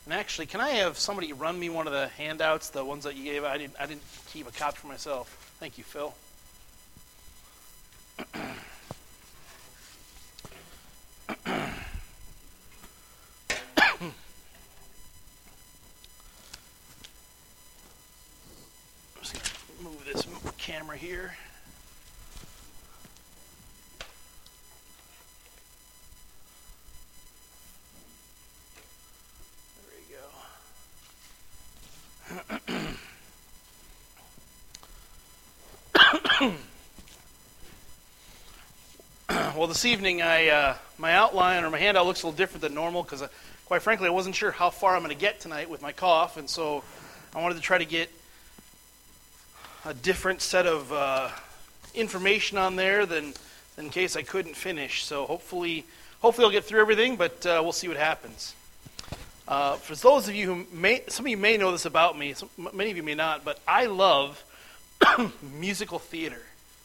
And actually, can I have somebody run me one of the handouts, the ones that you gave? I didn't keep a copy for myself. Thank you, Phil. Just gonna move this camera here. Well, this evening, my outline or my handout looks a little different than normal because, quite frankly, I wasn't sure how far I'm going to get tonight with my cough, and so I wanted to try to get a different set of information on there than in case I couldn't finish. So hopefully I'll get through everything, but we'll see what happens. For those of you some of you may know this about me, many of you may not, but I love musical theater.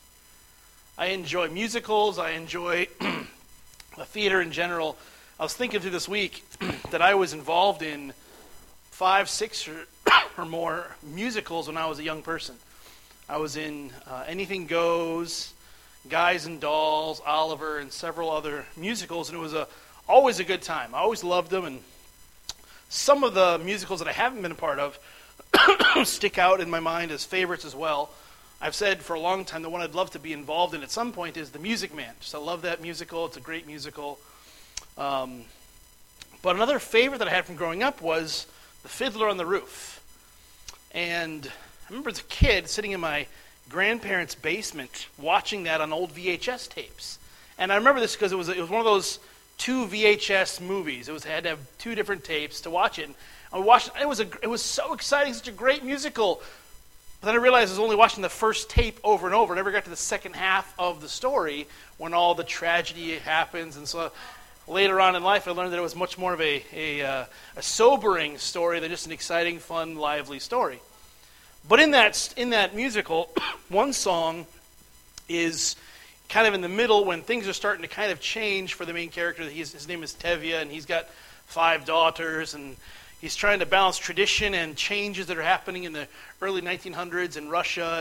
I enjoy musicals. I enjoy the theater in general. I was thinking through this week that I was involved in 5, 6, or more musicals when I was a young person. I was in Anything Goes, Guys and Dolls, Oliver, and several other musicals, and it was always a good time. I always loved them, and some of the musicals that I haven't been a part of stick out in my mind as favorites as well. I've said for a long time the one I'd love to be involved in at some point is The Music Man. I love that musical. It's a great musical. But another favorite that I had from growing up was The Fiddler on the Roof. And I remember as a kid sitting in my grandparents' basement watching that on old VHS tapes. And I remember this because it was one of those 2 VHS movies. It had to have 2 different tapes to watch it. And I watched it. It was so exciting, such a great musical. But then I realized I was only watching the first tape over and over. I never got to the second half of the story when all the tragedy happens. And so later on in life, I learned that it was much more of a sobering story than just an exciting, fun, lively story. But in that musical, one song is kind of in the middle when things are starting to kind of change for the main character. His name is Tevye, and he's got 5 daughters, and he's trying to balance tradition and changes that are happening in the early 1900s in Russia.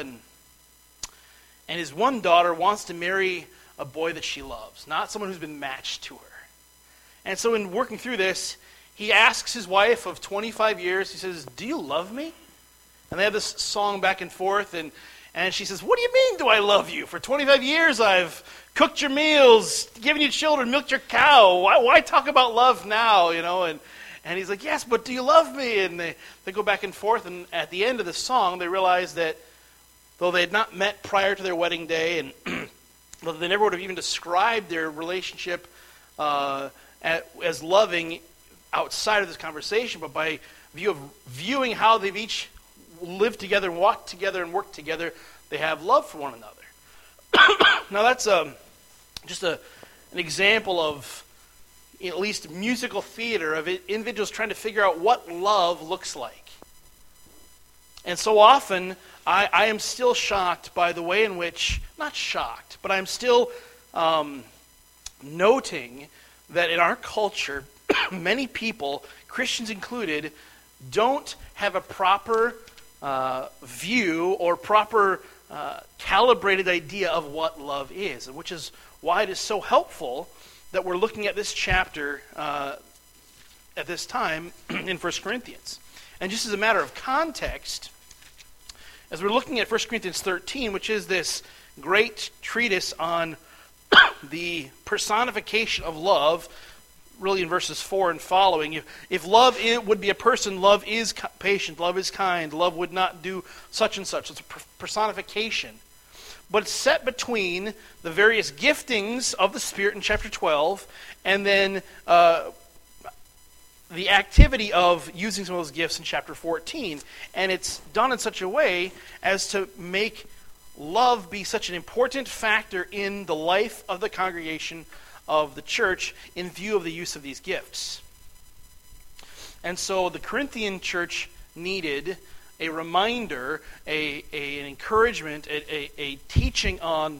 And his one daughter wants to marry a boy that she loves, not someone who's been matched to her. And so in working through this, he asks his wife of 25 years, he says, "Do you love me?" And they have this song back and forth, and she says, "What do you mean, do I love you? For 25 years I've cooked your meals, given you children, milked your cow. Why talk about love now, you know?" And he's like, "Yes, but do you love me?" And they go back and forth, and at the end of the song, they realize that though they had not met prior to their wedding day, and though they never would have even described their relationship as loving outside of this conversation, but by viewing how they've each lived together, walked together, and worked together, they have love for one another. Now that's just an example of at least musical theater of individuals trying to figure out what love looks like. And so often, I am still shocked by the way in which, not shocked, but I'm still noting that in our culture, many people, Christians included, don't have a proper view or proper calibrated idea of what love is, which is why it is so helpful that we're looking at this chapter at this time in 1 Corinthians. And just as a matter of context, as we're looking at 1 Corinthians 13, which is this great treatise on the personification of love, really in verses 4 and following, if love would be a person, love is patient, love is kind, love would not do such and such. It's a personification. But it's set between the various giftings of the Spirit in chapter 12 and then the activity of using some of those gifts in chapter 14. And it's done in such a way as to make love be such an important factor in the life of the congregation of the church in view of the use of these gifts. And so the Corinthian church needed a reminder, an encouragement, a teaching on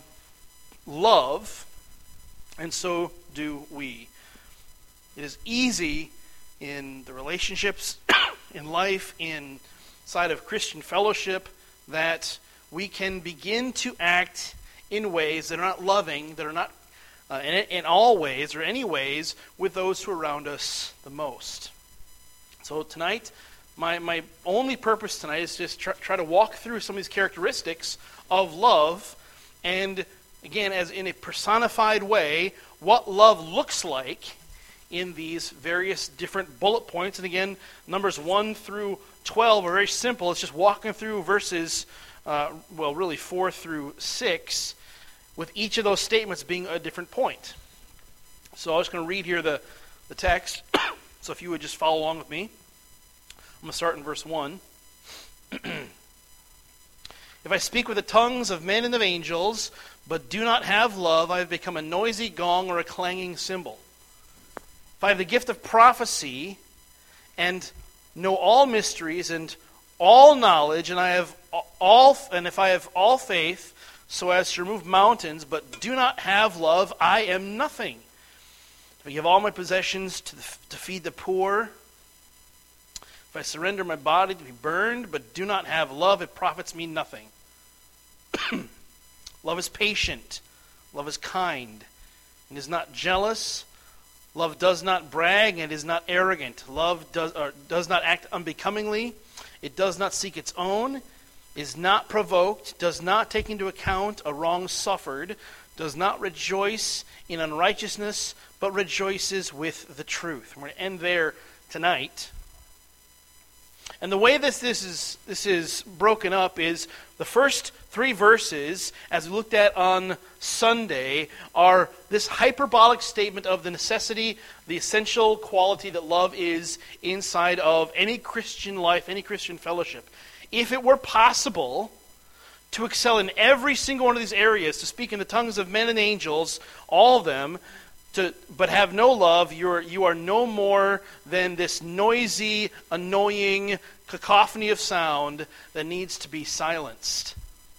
love, and so do we. It is easy in the relationships, in life, inside of Christian fellowship, that we can begin to act in ways that are not loving, that are not in all ways or any ways with those who are around us the most. So tonight, my only purpose tonight is just try to walk through some of these characteristics of love, and again, as in a personified way, what love looks like in these various different bullet points. And again, numbers 1 through 12 are very simple. It's just walking through verses, really 4 through 6, with each of those statements being a different point. So I'm just going to read here the text. So if you would just follow along with me. I'm going to start in verse 1. If I speak with the tongues of men and of angels, but do not have love, I have become a noisy gong or a clanging cymbal. If I have the gift of prophecy and know all mysteries and all knowledge, and if I have all faith so as to remove mountains, but do not have love, I am nothing. If I give all my possessions to feed the poor, if I surrender my body to be burned, but do not have love, it profits me nothing. Love is patient. Love is kind. It is not jealous. Love does not brag and is not arrogant. Love does not act unbecomingly. It does not seek its own, is not provoked, does not take into account a wrong suffered, does not rejoice in unrighteousness, but rejoices with the truth. We're going to end there tonight. And the way this is broken up is the first 3 verses, as we looked at on Sunday, are this hyperbolic statement of the necessity, the essential quality that love is inside of any Christian life, any Christian fellowship. If it were possible to excel in every single one of these areas, to speak in the tongues of men and angels, all of them, but have no love, you are no more than this noisy, annoying cacophony of sound that needs to be silenced.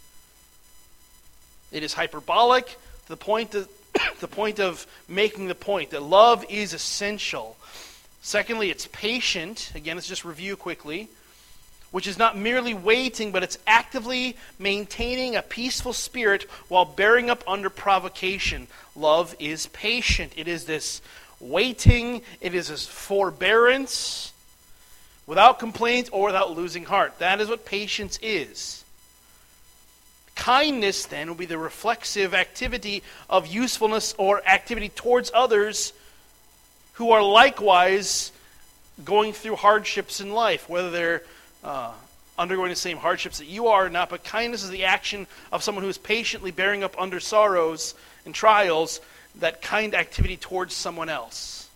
It is hyperbolic to the point of making the point that love is essential. Secondly, it's patient. Again, let's just review quickly. Which is not merely waiting, but it's actively maintaining a peaceful spirit while bearing up under provocation. Love is patient. It is this waiting. It is this forbearance without complaint or without losing heart. That is what patience is. Kindness, then, will be the reflexive activity of usefulness or activity towards others who are likewise going through hardships in life, whether they're undergoing the same hardships that you are or not, but kindness is the action of someone who is patiently bearing up under sorrows and trials, that kind activity towards someone else.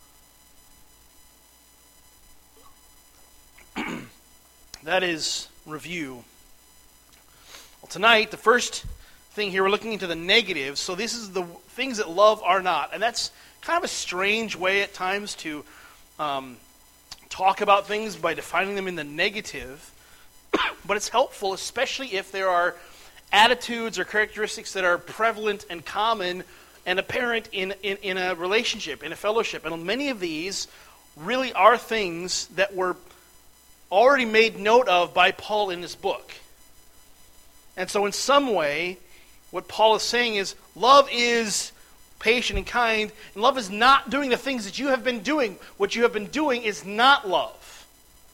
That is review. Well, tonight, the first thing here, we're looking into the negatives. So this is the things that love are not. And that's kind of a strange way at times to talk about things by defining them in the negative, but it's helpful, especially if there are attitudes or characteristics that are prevalent and common and apparent in a relationship, in a fellowship. And many of these really are things that were already made note of by Paul in this book. And so in some way, what Paul is saying is, love is patient and kind, and love is not doing the things that you have been doing. What you have been doing is not love.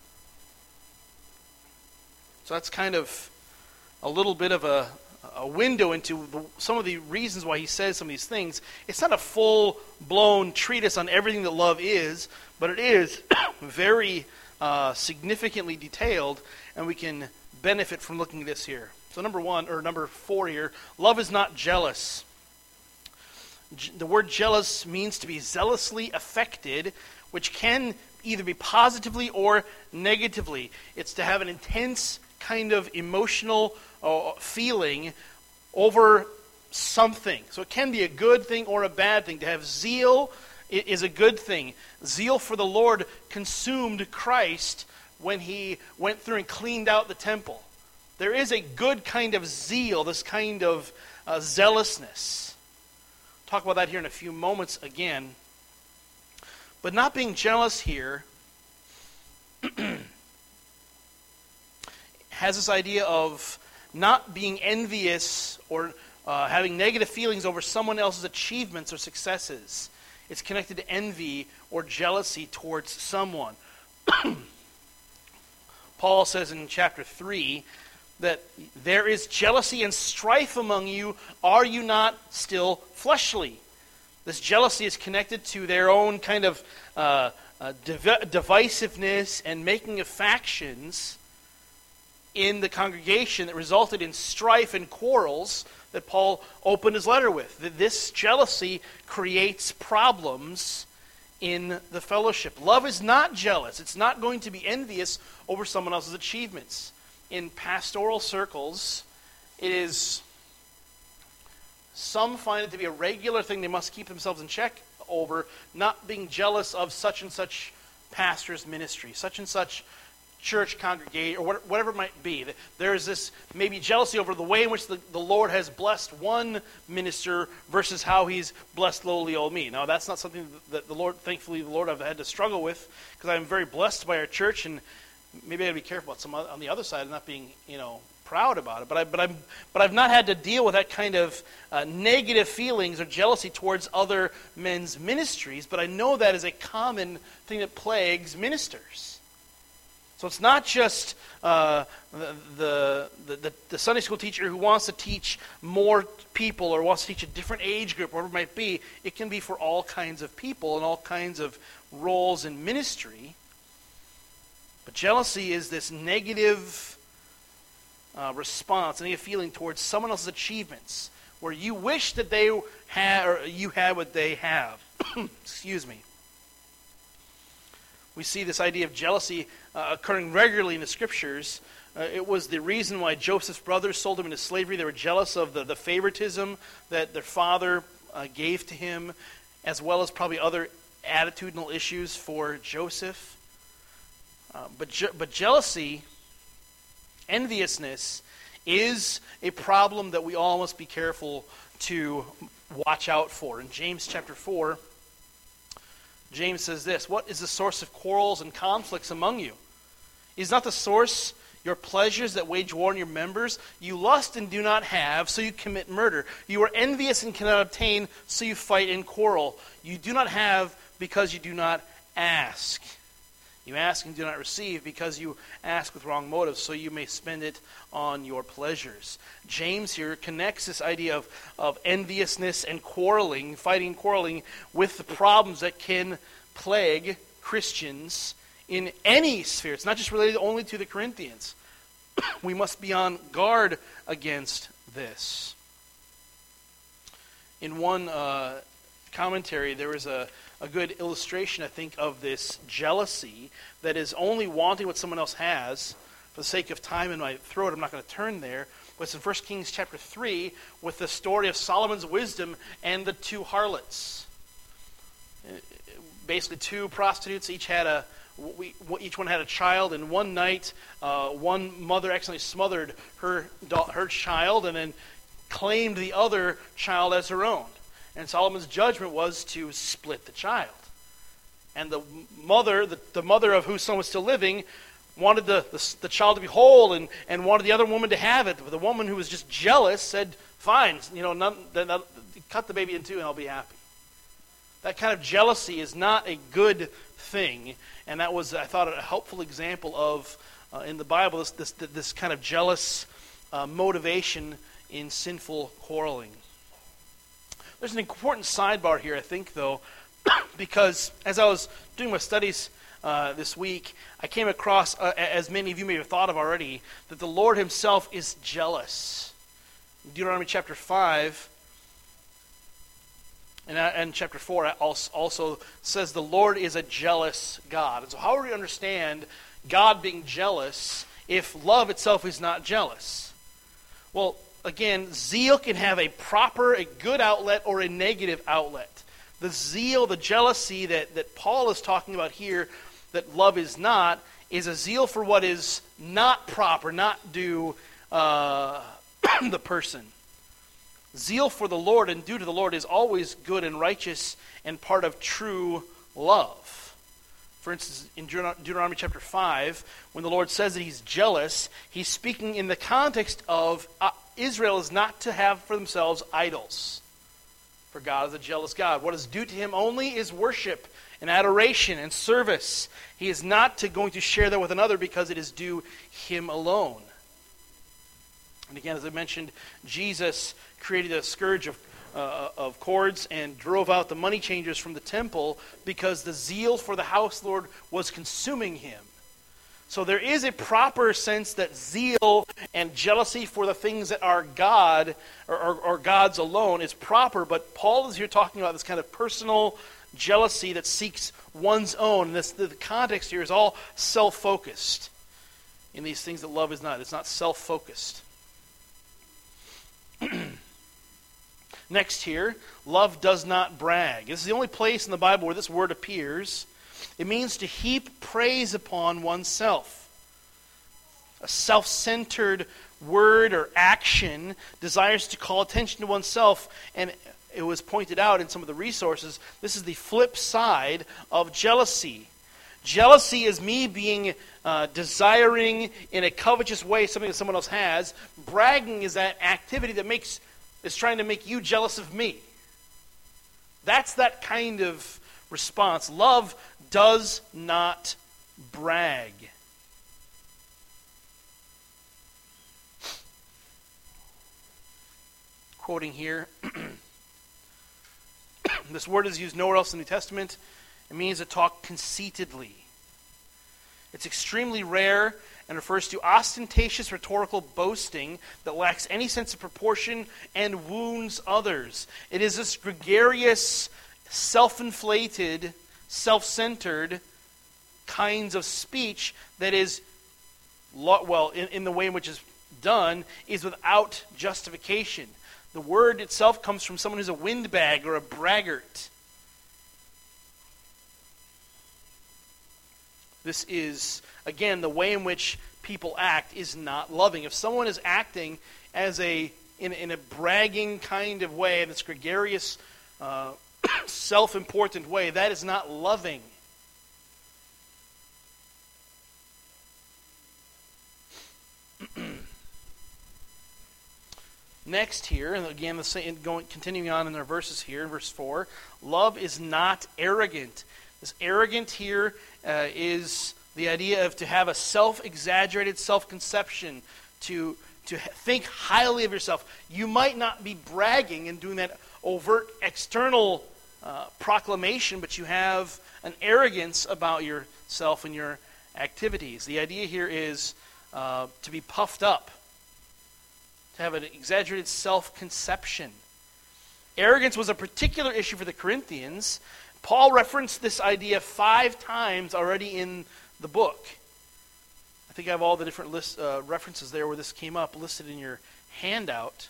So that's kind of a little bit of a window into some of the reasons why he says some of these things. It's not a full-blown treatise on everything that love is, but it is very significantly detailed, and we can benefit from looking at this here. So number 4 here, love is not jealous. The word jealous means to be zealously affected, which can either be positively or negatively. It's to have an intense kind of emotional feeling over something. So it can be a good thing or a bad thing. To have zeal is a good thing. Zeal for the Lord consumed Christ when he went through and cleaned out the temple. There is a good kind of zeal, this kind of zealousness. Talk about that here in a few moments again. But not being jealous here has this idea of not being envious or having negative feelings over someone else's achievements or successes. It's connected to envy or jealousy towards someone. Paul says in chapter 3 that there is jealousy and strife among you. Are you not still fleshly? This jealousy is connected to their own kind of divisiveness and making of factions in the congregation that resulted in strife and quarrels that Paul opened his letter with. This jealousy creates problems in the fellowship. Love is not jealous. It's not going to be envious over someone else's achievements. In pastoral circles, it is, some find it to be a regular thing they must keep themselves in check over, not being jealous of such and such pastor's ministry, such and such church congregation, or whatever it might be. There is this maybe jealousy over the way in which the Lord has blessed one minister versus how he's blessed lowly old me. Now, that's not something that thankfully the Lord I've had to struggle with, because I'm very blessed by our church, and maybe I'd be careful about some on the other side of not being, proud about it. But I've not had to deal with that kind of negative feelings or jealousy towards other men's ministries. But I know that is a common thing that plagues ministers. So it's not just the Sunday school teacher who wants to teach more people or wants to teach a different age group, whatever it might be. It can be for all kinds of people and all kinds of roles in ministry. But jealousy is this negative response, negative feeling towards someone else's achievements, where you wish that they had or you had what they have. Excuse me. We see this idea of jealousy occurring regularly in the Scriptures. It was the reason why Joseph's brothers sold him into slavery. They were jealous of the favoritism that their father gave to him, as well as probably other attitudinal issues for Joseph. But jealousy, enviousness, is a problem that we all must be careful to watch out for. In James chapter 4, James says this: "What is the source of quarrels and conflicts among you? Is not the source your pleasures that wage war on your members? You lust and do not have, so you commit murder. You are envious and cannot obtain, so you fight and quarrel. You do not have because you do not ask. You ask and do not receive because you ask with wrong motives, so you may spend it on your pleasures." James here connects this idea of enviousness and quarreling, fighting and quarreling, with the problems that can plague Christians in any sphere. It's not just related only to the Corinthians. We must be on guard against this. In one commentary, there was a good illustration, I think, of this jealousy that is only wanting what someone else has. For the sake of time in my throat, I'm not going to turn there. But it's in 1 Kings chapter 3 with the story of Solomon's wisdom and the two harlots. Basically, two prostitutes, each one had a child, and one night, one mother accidentally smothered her child and then claimed the other child as her own. And Solomon's judgment was to split the child. And the mother of whose son was still living, wanted the child to be whole and wanted the other woman to have it. But the woman who was just jealous said, "Fine, cut the baby in two and I'll be happy." That kind of jealousy is not a good thing. And that was, I thought, a helpful example of, in the Bible, this kind of jealous motivation in sinful quarreling. There's an important sidebar here, I think, though, because as I was doing my studies this week, I came across, as many of you may have thought of already, that the Lord himself is jealous. Deuteronomy chapter 5 and chapter 4 also says the Lord is a jealous God. And so how do we understand God being jealous if love itself is not jealous? Well, again, zeal can have a good outlet or a negative outlet. The zeal, the jealousy that Paul is talking about here, that love is not, is a zeal for what is not proper, not due the person. Zeal for the Lord and due to the Lord is always good and righteous and part of true love. For instance, in Deuteronomy chapter 5, when the Lord says that he's jealous, he's speaking in the context of Israel is not to have for themselves idols. For God is a jealous God. What is due to him only is worship and adoration and service. He is not going to share that with another because it is due him alone. And again, as I mentioned, Jesus created a scourge of cords and drove out the money changers from the temple because the zeal for the house Lord was consuming him. So there is a proper sense that zeal and jealousy for the things that are God or God's alone is proper, but Paul is here talking about this kind of personal jealousy that seeks one's own. The context here is all self-focused in these things that love is not. It's not self-focused. Next here, love does not brag. This is the only place in the Bible where this word appears. It means to heap praise upon oneself. A self-centered word or action desires to call attention to oneself, and it was pointed out in some of the resources, this is the flip side of jealousy. Jealousy is me being desiring in a covetous way something that someone else has. Bragging is that activity that is trying to make you jealous of me. That's that kind of response. Love does not brag. Quoting here, this word is used nowhere else in the New Testament. It means to talk conceitedly. It's extremely rare and refers to ostentatious rhetorical boasting that lacks any sense of proportion and wounds others. It is this gregarious, self-inflated, self-centered kinds of speech that is, in the way in which it's done, is without justification. The word itself comes from someone who's a windbag or a braggart. This is, again, the way in which people act is not loving. If someone is acting as in a bragging kind of way, in this gregarious, self-important way, that is not loving. Next here, and again, continuing on in their verses here, in verse 4, love is not arrogant. This arrogant here is the idea of to have a self-exaggerated self-conception, to think highly of yourself. You might not be bragging and doing that overt external proclamation, but you have an arrogance about yourself and your activities. The idea here is to be puffed up, to have an exaggerated self-conception. Arrogance was a particular issue for the Corinthians. Paul referenced this idea 5 times already in the book. I think I have all the different references there where this came up listed in your handout.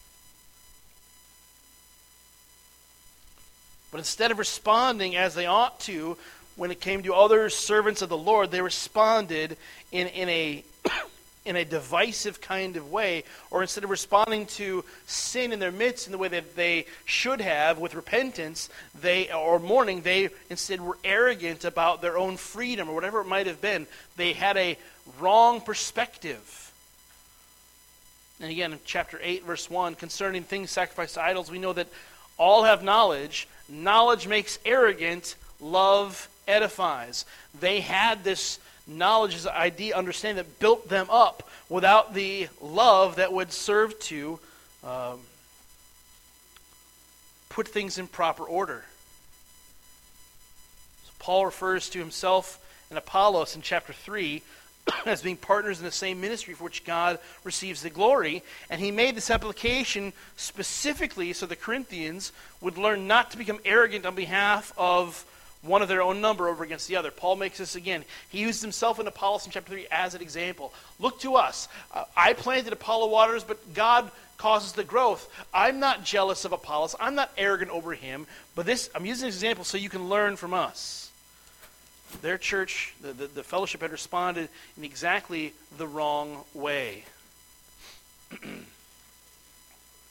But instead of responding as they ought to when it came to other servants of the Lord, they responded in a divisive kind of way, or instead of responding to sin in their midst in the way that they should have with repentance, or mourning, they instead were arrogant about their own freedom or whatever it might have been. They had a wrong perspective. And again, in chapter 8, verse 1, concerning things sacrificed to idols, we know that all have knowledge. Knowledge makes arrogant. Love edifies. They had this knowledge, this idea, understanding that built them up without the love that would serve to put things in proper order. So Paul refers to himself and Apollos in chapter 3 as being partners in the same ministry for which God receives the glory. And he made this application specifically so the Corinthians would learn not to become arrogant on behalf of one of their own number over against the other. Paul makes this again. He used himself and Apollos in chapter 3 as an example. Look to us. I planted, Apollo waters, but God causes the growth. I'm not jealous of Apollos. I'm not arrogant over him. But I'm using this example so you can learn from us. Their church, the fellowship, had responded in exactly the wrong way.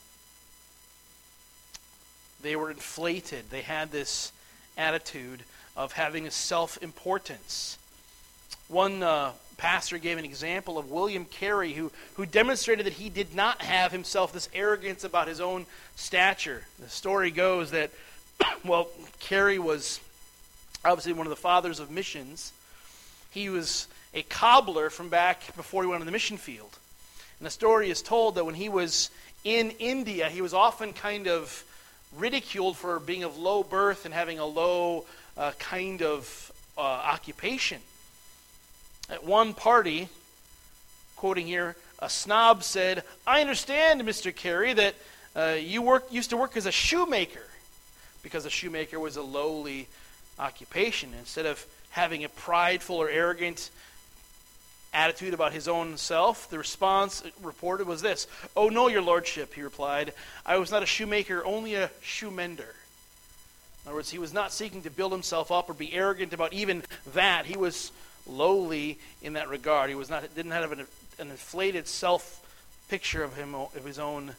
They were inflated. They had this attitude of having a self-importance. One pastor gave an example of William Carey, who demonstrated that he did not have himself this arrogance about his own stature. The story goes that, well, Carey was obviously one of the fathers of missions. He was a cobbler from back before he went on the mission field. And the story is told that when he was in India, he was often kind of ridiculed for being of low birth and having a low kind of occupation. At one party, quoting here, a snob said, "I understand, Mr. Carey, that you used to work as a shoemaker," because a shoemaker was a lowly occupation. Instead of having a prideful or arrogant attitude about his own self, the response reported was this: "Oh no, your lordship," he replied, "I was not a shoemaker, only a shoemender." In other words, he was not seeking to build himself up or be arrogant about even that. He was lowly in that regard. He didn't have an inflated self picture of his own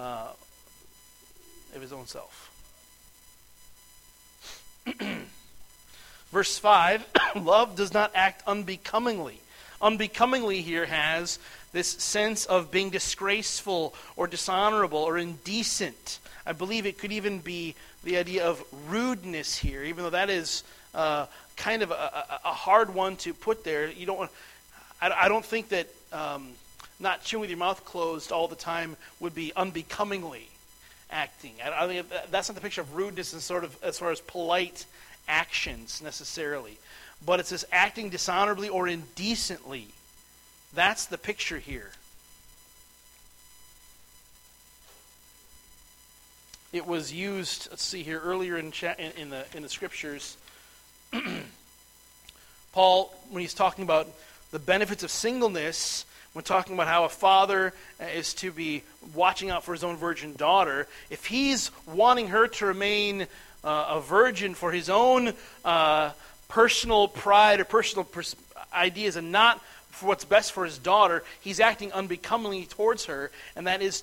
self. Verse 5, love does not act unbecomingly. Unbecomingly here has this sense of being disgraceful or dishonorable or indecent. I believe it could even be the idea of rudeness here, even though that is kind of a hard one to put there. I don't think that not chewing with your mouth closed all the time would be unbecomingly acting. I think that's not the picture of rudeness in sort of as far as polite actions necessarily, but it's this acting dishonorably or indecently. That's the picture here. It was used, let's see here, earlier in the scriptures. Paul, when he's talking about the benefits of singleness, when talking about how a father is to be watching out for his own virgin daughter, if he's wanting her to remain a virgin for his own personal pride or personal ideas and not for what's best for his daughter, he's acting unbecomingly towards her, and that is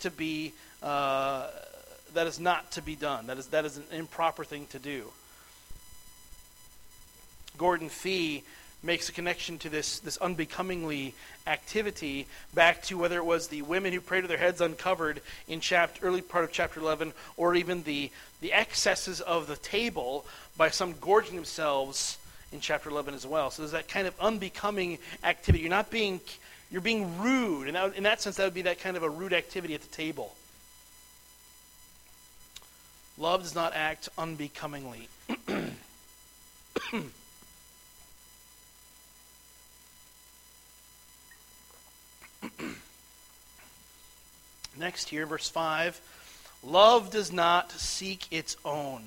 not to be done. That is an improper thing to do. Gordon Fee makes a connection to this unbecomingly activity back to whether it was the women who prayed with their heads uncovered in early part of chapter 11, or even the excesses of the table by some gorging themselves in chapter 11 as well. So there's that kind of unbecoming activity. You're being rude, and in that sense that would be that kind of a rude activity at the table. Love does not act unbecomingly. Next here, verse 5, love does not seek its own.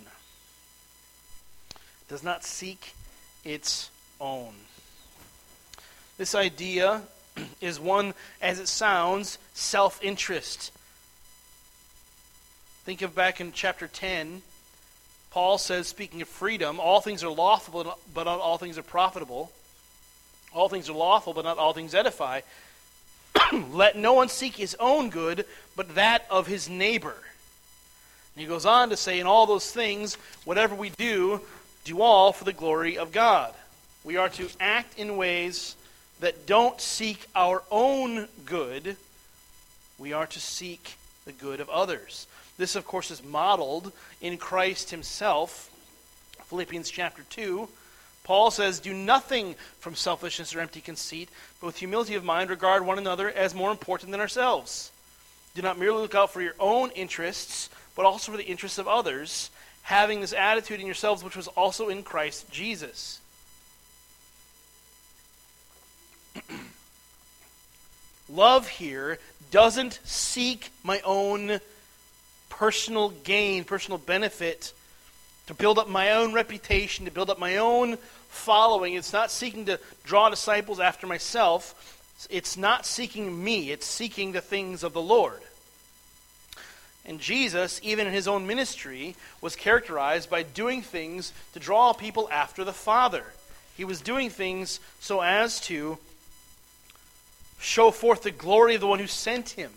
Does not seek its own. This idea is one, as it sounds, self-interest. Think of back in chapter 10, Paul says, speaking of freedom, all things are lawful, but not all things are profitable. All things are lawful, but not all things edify. Let no one seek his own good, but that of his neighbor. And he goes on to say, in all those things, whatever we do all for the glory of God. We are to act in ways that don't seek our own good. We are to seek the good of others. This, of course, is modeled in Christ himself. Philippians chapter 2, Paul says, do nothing from selfishness or empty conceit, but with humility of mind regard one another as more important than ourselves. Do not merely look out for your own interests, but also for the interests of others, having this attitude in yourselves which was also in Christ Jesus. Love here doesn't seek my own personal gain, personal benefit, to build up my own reputation, to build up my own following. It's not seeking to draw disciples after myself. It's not seeking me. It's seeking the things of the Lord. And Jesus, even in his own ministry, was characterized by doing things to draw people after the Father. He was doing things so as to show forth the glory of the one who sent him.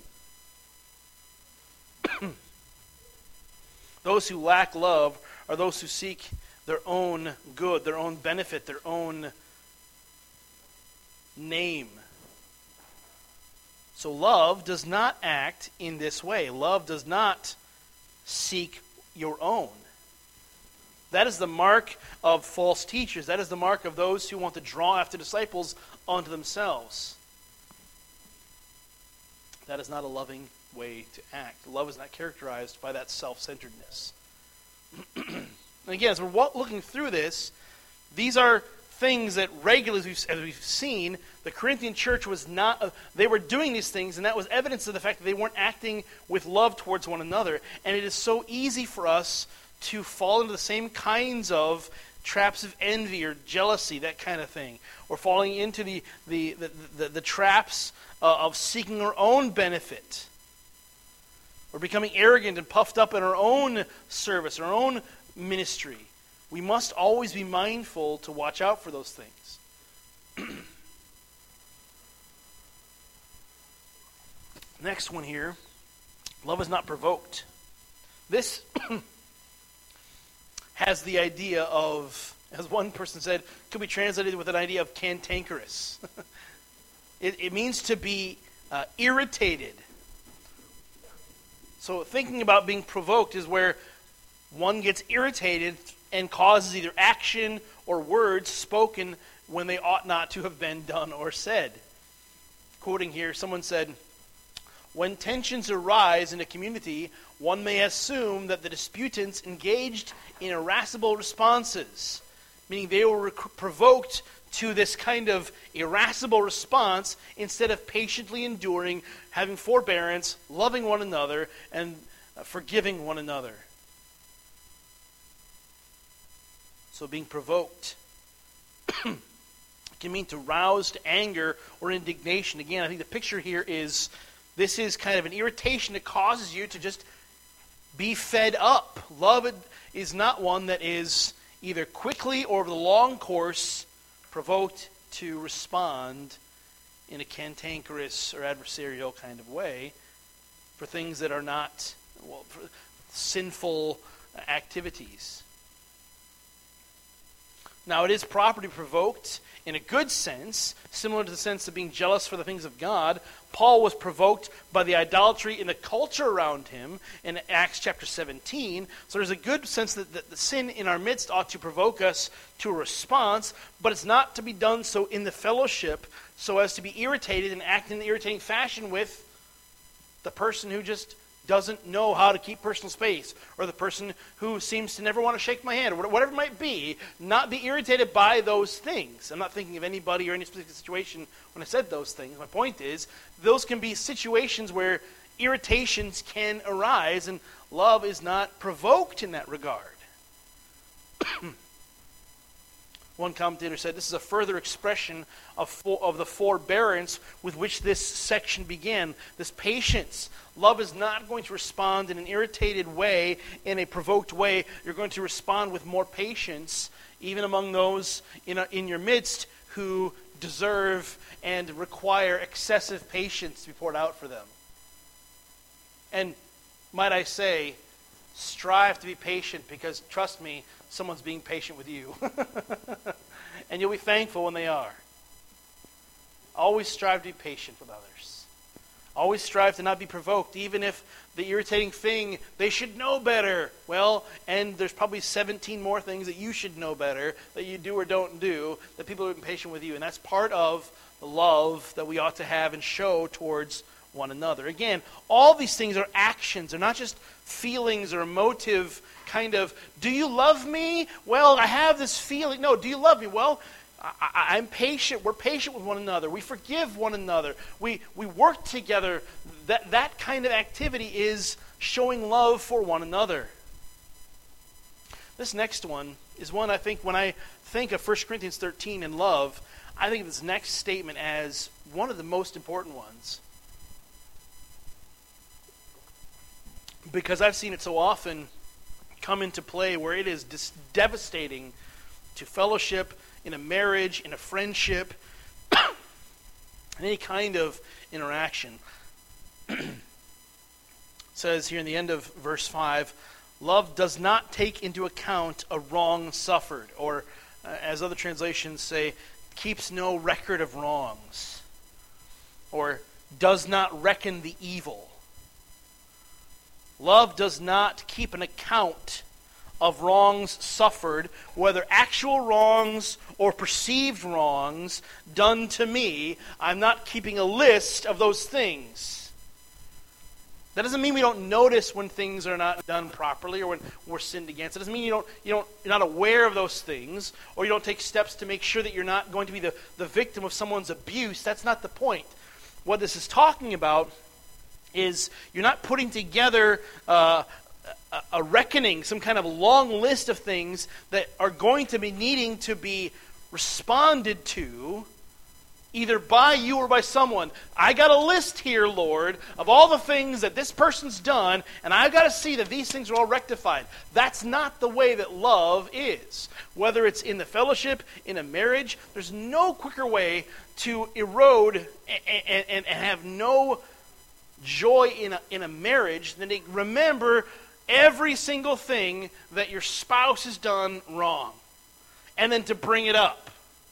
Those who lack love are those who seek their own good, their own benefit, their own name. So love does not act in this way. Love does not seek your own. That is the mark of false teachers. That is the mark of those who want to draw after disciples onto themselves. That is not a loving way to act. Love is not characterized by that self-centeredness. And again, as we're looking through this, these are things that regularly, as we've seen, the Corinthian church was not, they were doing these things, and that was evidence of the fact that they weren't acting with love towards one another. And it is so easy for us to fall into the same kinds of traps of envy or jealousy, that kind of thing, or falling into the traps of seeking our own benefit, or becoming arrogant and puffed up in our own service, our own ministry. We must always be mindful to watch out for those things. Next one here, love is not provoked. This has the idea of, as one person said, could be translated with an idea of cantankerous. It means to be irritated. So thinking about being provoked is where one gets irritated and causes either action or words spoken when they ought not to have been done or said. Quoting here, someone said, "When tensions arise in a community, one may assume that the disputants engaged in irascible responses," meaning they were provoked to this kind of irascible response instead of patiently enduring, having forbearance, loving one another, and forgiving one another. So being provoked can mean to rouse to anger or indignation. Again, I think the picture here is, this is kind of an irritation that causes you to just be fed up. Love is not one that is either quickly or over the long course provoked to respond in a cantankerous or adversarial kind of way for things that are not, for sinful activities. Now, it is proper to be provoked in a good sense, similar to the sense of being jealous for the things of God. Paul was provoked by the idolatry in the culture around him in Acts chapter 17. So there's a good sense that the sin in our midst ought to provoke us to a response, but it's not to be done so in the fellowship so as to be irritated and act in an irritating fashion with the person who just doesn't know how to keep personal space, or the person who seems to never want to shake my hand, or whatever it might be. Not be irritated by those things. I'm not thinking of anybody or any specific situation when I said those things. My point is, those can be situations where irritations can arise, and love is not provoked in that regard. One commentator said this is a further expression of the forbearance with which this section began, this patience. Love is not going to respond in an irritated way, in a provoked way. You're going to respond with more patience, even among those in your midst who deserve and require excessive patience to be poured out for them. And might I say, strive to be patient, because trust me, someone's being patient with you. And you'll be thankful when they are. Always strive to be patient with others. Always strive to not be provoked, even if the irritating thing, they should know better. Well, and there's probably 17 more things that you should know better, that you do or don't do, that people are impatient with you. And that's part of the love that we ought to have and show towards one another. Again, all these things are actions. They're not just feelings or emotive kind of, do you love me? Well, I have this feeling. No, do you love me? Well, I'm patient. We're patient with one another. We forgive one another. We work together. That kind of activity is showing love for one another. This next one is one I think, when I think of 1 Corinthians 13 and love, I think of this next statement as one of the most important ones. Because I've seen it so often come into play where it is devastating to fellowship, in a marriage, in a friendship, in any kind of interaction. It says here in the end of verse 5, Love does not take into account a wrong suffered, or as other translations say, keeps no record of wrongs, or does not reckon the evil. Love does not keep an account of wrongs suffered, whether actual wrongs or perceived wrongs done to me. I'm not keeping a list of those things. That doesn't mean we don't notice when things are not done properly or when we're sinned against. It doesn't mean you're not aware of those things, or you don't take steps to make sure that you're not going to be the victim of someone's abuse. That's not the point. What this is talking about is you're not putting together a reckoning, some kind of long list of things that are going to be needing to be responded to, either by you or by someone. I got a list here, Lord, of all the things that this person's done, and I've got to see that these things are all rectified. That's not the way that love is. Whether it's in the fellowship, in a marriage, there's no quicker way to erode and have no joy in a marriage than to remember every single thing that your spouse has done wrong, and then to bring it up.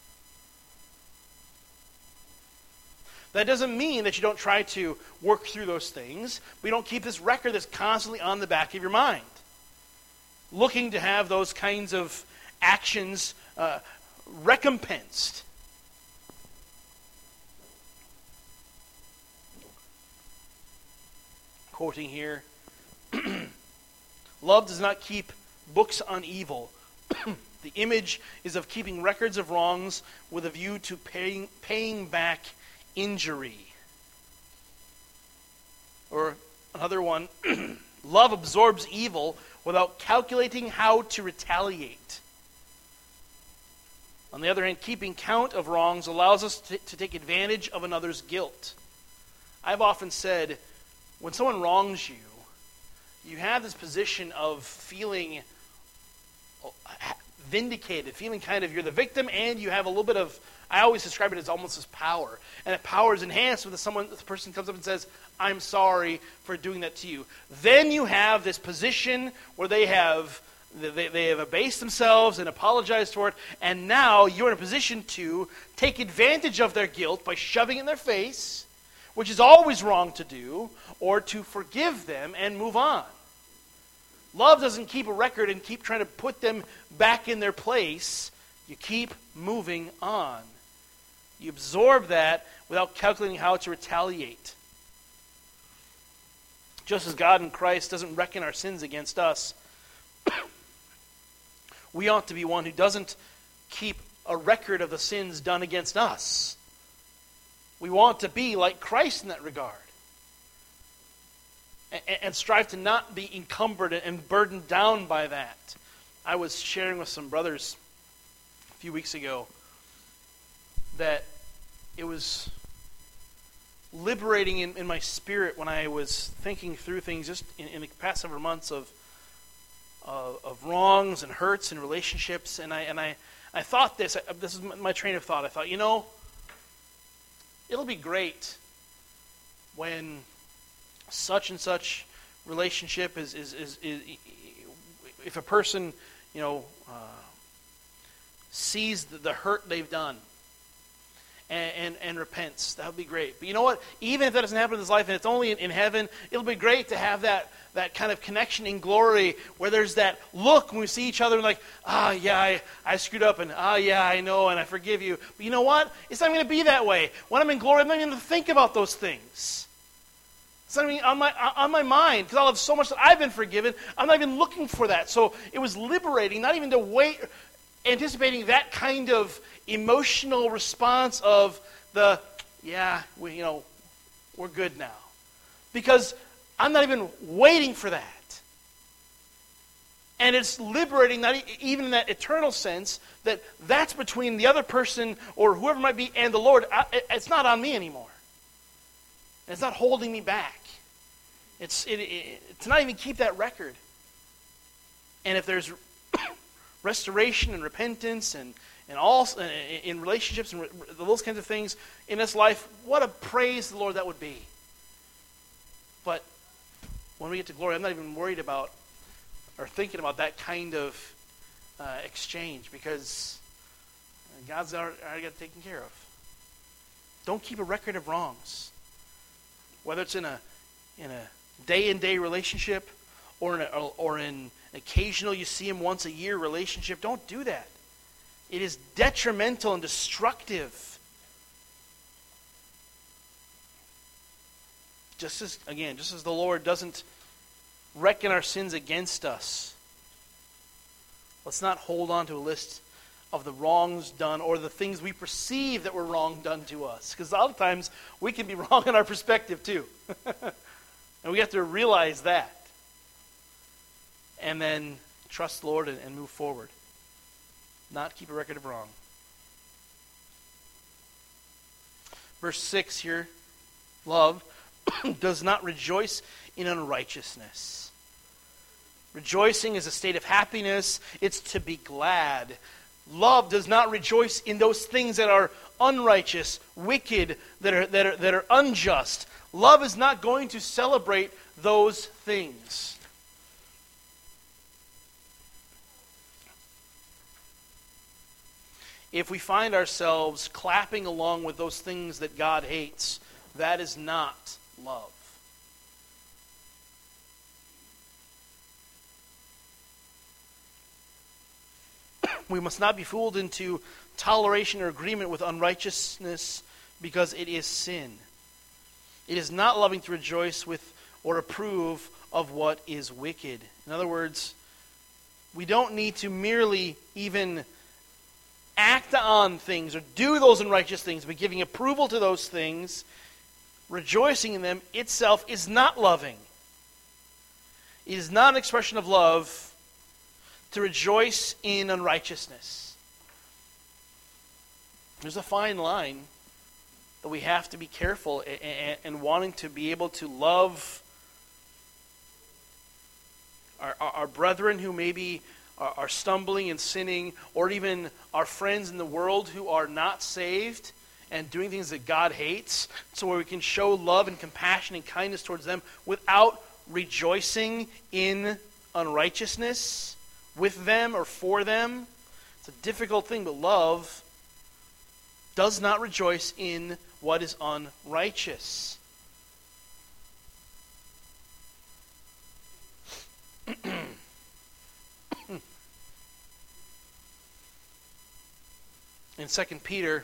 That doesn't mean that you don't try to work through those things, but you don't keep this record that's constantly on the back of your mind, looking to have those kinds of actions recompensed. Quoting here, love does not keep books on evil. The image is of keeping records of wrongs with a view to paying back injury. Or another one, love absorbs evil without calculating how to retaliate. On the other hand, keeping count of wrongs allows us to take advantage of another's guilt. I've often said, when someone wrongs you, you have this position of feeling vindicated, feeling kind of you're the victim, and you have a little bit of, I always describe it as almost as power. And that power is enhanced when the person comes up and says, I'm sorry for doing that to you. Then you have this position where they have abased themselves and apologized for it, and now you're in a position to take advantage of their guilt by shoving it in their face, which is always wrong to do, or to forgive them and move on. Love doesn't keep a record and keep trying to put them back in their place. You keep moving on. You absorb that without calculating how to retaliate. Just as God in Christ doesn't reckon our sins against us, we ought to be one who doesn't keep a record of the sins done against us. We want to be like Christ in that regard. And strive to not be encumbered and burdened down by that. I was sharing with some brothers a few weeks ago that it was liberating in my spirit when I was thinking through things just in the past several months of wrongs and hurts and relationships. And I thought this is my train of thought. I thought, it'll be great when such and such relationship is if a person sees the hurt they've done and repents, that would be great. But you know what? Even if that doesn't happen in this life and it's only in heaven, it'll be great to have that kind of connection in glory where there's that look when we see each other and like, I screwed up, and I know, and I forgive you. But you know what? It's not going to be that way. When I'm in glory, I'm not going to think about those things. It's not even on my mind, because I'll have so much that I've been forgiven. I'm not even looking for that. So it was liberating, not even to wait, anticipating that kind of emotional response of we're good now. Because I'm not even waiting for that. And it's liberating, not even in that eternal sense, that's between the other person or whoever it might be and the Lord. It's not on me anymore. And it's not holding me back. It's to not even keep that record. And if there's restoration and repentance and all in relationships and those kinds of things in this life, what a praise the Lord that would be. But when we get to glory, I'm not even worried about or thinking about that kind of exchange, because God's already got it taken care of. Don't keep a record of wrongs, whether it's in a day-in-day relationship or in occasional you see him once a year relationship. Don't do that. It is detrimental and destructive. Just as the Lord doesn't reckon our sins against us, let's not hold on to a list of the wrongs done or the things we perceive that were wrong done to us. Because a lot of times we can be wrong in our perspective too. And we have to realize that. And then trust the Lord and move forward. Not keep a record of wrong. Verse 6 here, love does not rejoice in unrighteousness. Rejoicing is a state of happiness. It's to be glad. Love does not rejoice in those things that are unrighteous, wicked, that are unjust. Love is not going to celebrate those things. If we find ourselves clapping along with those things that God hates, that is not love. We must not be fooled into toleration or agreement with unrighteousness, because it is sin. It is not loving to rejoice with or approve of what is wicked. In other words, we don't need to merely even act on things or do those unrighteous things, but giving approval to those things, rejoicing in them itself is not loving. It is not an expression of love to rejoice in unrighteousness. There's a fine line that we have to be careful in wanting to be able to love our brethren who maybe are stumbling and sinning, or even our friends in the world who are not saved and doing things that God hates, so where we can show love and compassion and kindness towards them without rejoicing in unrighteousness with them or for them. It's a difficult thing, but love does not rejoice in what is unrighteous. In 2 Peter,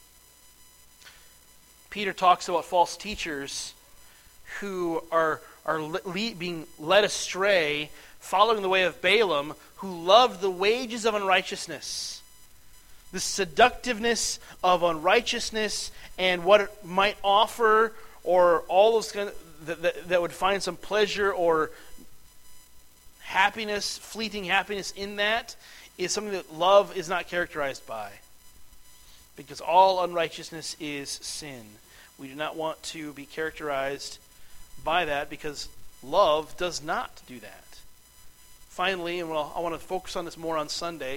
Peter talks about false teachers who are being led astray, following the way of Balaam, who loved the wages of unrighteousness. The seductiveness of unrighteousness and what it might offer, or all those kind of, that would find some pleasure or happiness, fleeting happiness in that, is something that love is not characterized by. Because all unrighteousness is sin. We do not want to be characterized by that, because love does not do that. Finally, and I want to focus on this more on Sunday,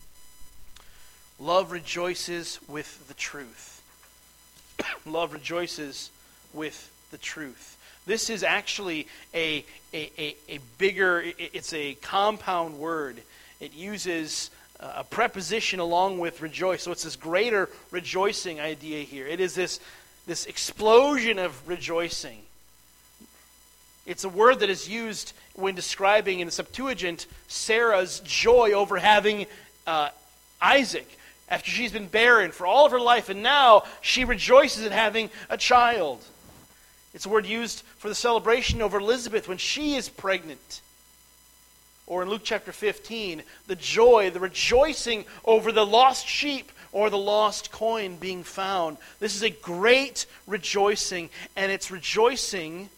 love rejoices with the truth. Love rejoices with the truth. This is actually a bigger, it's a compound word. It uses a preposition along with rejoice. So it's this greater rejoicing idea here. It is this explosion of rejoicing. It's a word that is used when describing in the Septuagint Sarah's joy over having Isaac after she's been barren for all of her life, and now she rejoices at having a child. It's a word used for the celebration over Elizabeth when she is pregnant. Or in Luke chapter 15, the joy, the rejoicing over the lost sheep or the lost coin being found. This is a great rejoicing, and it's rejoicing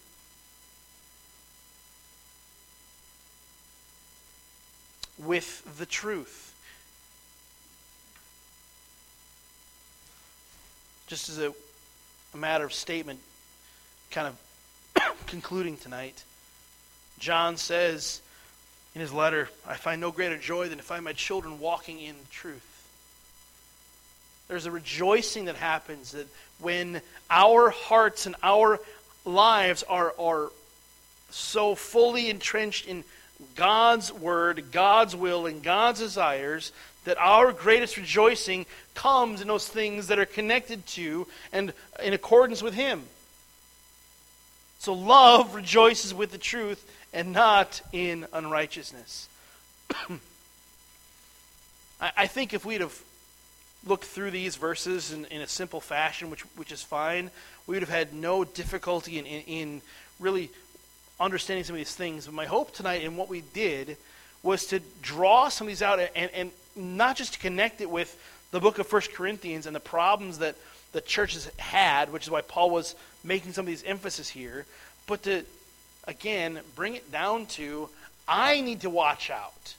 with the truth. Just as a matter of statement, kind of concluding tonight, John says in his letter, I find no greater joy than to find my children walking in truth. There's a rejoicing that happens that when our hearts and our lives are so fully entrenched in God's word, God's will, and God's desires, that our greatest rejoicing comes in those things that are connected to and in accordance with Him. So love rejoices with the truth and not in unrighteousness. I think if we'd have looked through these verses in a simple fashion, which is fine, we would have had no difficulty in really understanding some of these things. But my hope tonight in what we did was to draw some of these out and not just to connect it with the book of 1 Corinthians and the problems that the church has had, which is why Paul was making some of these emphasis here, but to, again, bring it down to, I need to watch out.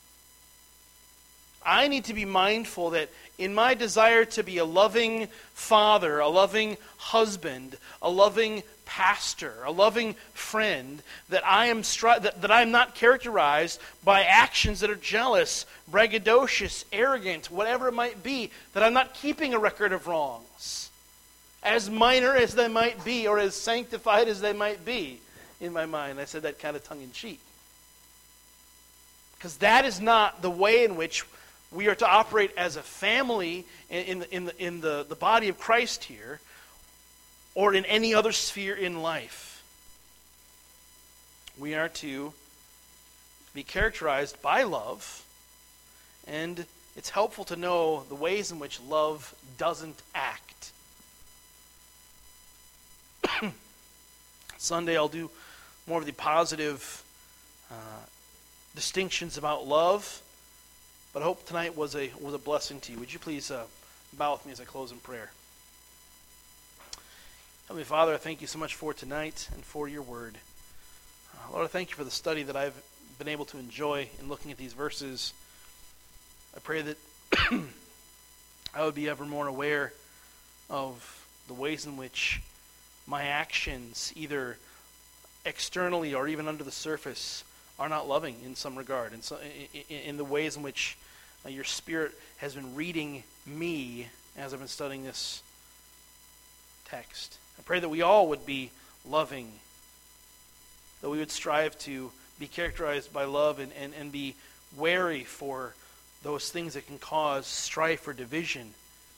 I need to be mindful that in my desire to be a loving father, a loving husband, a loving pastor, a loving friend, that I am that I'm not characterized by actions that are jealous, braggadocious, arrogant, whatever it might be, that I'm not keeping a record of wrongs, as minor as they might be, or as sanctified as they might be in my mind. I said that kind of tongue-in-cheek. Because that is not the way in which we are to operate as a family in the body of Christ here, or in any other sphere in life. We are to be characterized by love, and it's helpful to know the ways in which love doesn't act. Sunday I'll do more of the positive distinctions about love, but I hope tonight was a blessing to you. Would you please bow with me as I close in prayer? Heavenly Father, I thank you so much for tonight and for your word. Lord, I thank you for the study that I've been able to enjoy in looking at these verses. I pray that I would be ever more aware of the ways in which my actions, either externally or even under the surface, are not loving in some regard, in the ways in which your Spirit has been reading me as I've been studying this text. I pray that we all would be loving, that we would strive to be characterized by love and be wary for those things that can cause strife or division,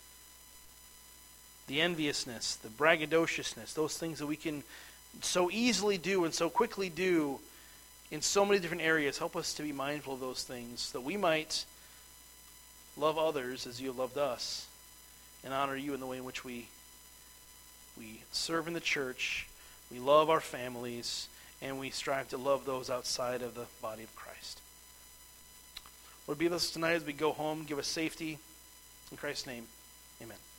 the enviousness, the braggadociousness, those things that we can so easily do and so quickly do in so many different areas. Help us to be mindful of those things, that we might love others as you have loved us, and honor you in the way in which we serve in the church, we love our families, and we strive to love those outside of the body of Christ. Lord, be with us tonight as we go home. Give us safety. In Christ's name, amen.